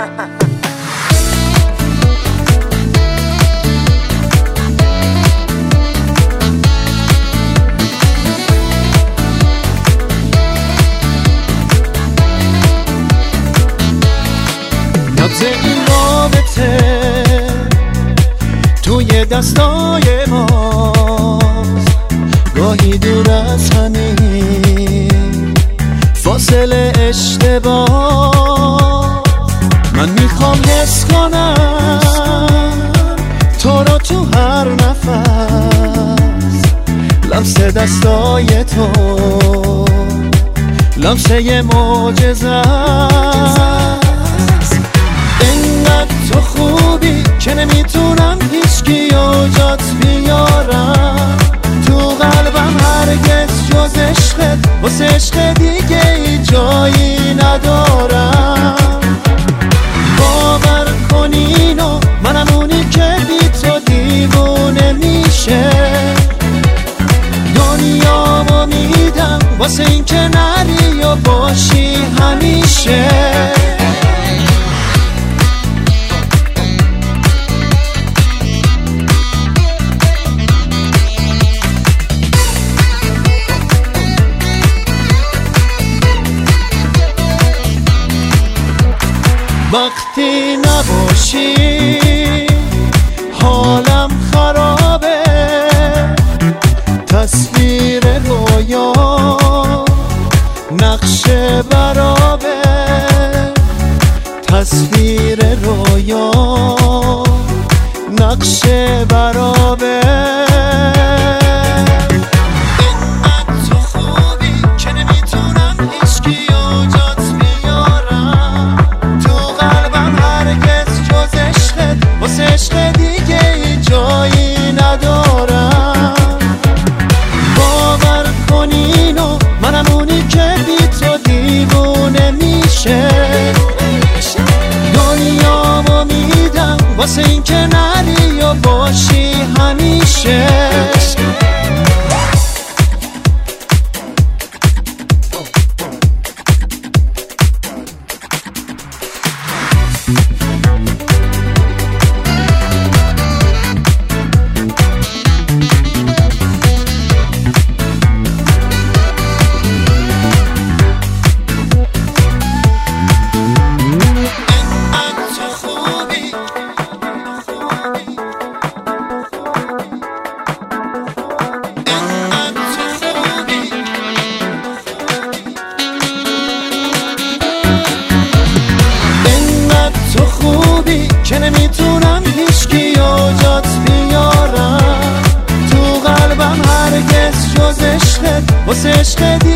نبض این رابطه توی دستای ماست، گاهی دور از همین فاصله اشتباه. من میخوام حس کنم تو رو تو هر نفس، لمس دستای تو لمسه معجزه. اینقدر تو خوبی که نمیتونم هیچکیو جات بیارم تو قلبم، هرگز جز عشقت واسه عشق دیگه ای جایی ندارم. باور کن اینو، منم اونی که بی تو دیوونه میشه. دنیامو میدم واسه این که نری و باشی همیشه. وقتی نباشی حالم خرابه، تصویر رویا نقش برابه، تصویر رویا نقش برابه. عشق دیگه ای جایی ندارم. باور کن اینو، منم اونی که بی تو دیوونه میشه. دنیامو میدم واسه این که نری و باشی همیشه. که نمیتونم هیچکیو جات بیارم تو قلبم، هرگز جز عشقت واسه عشق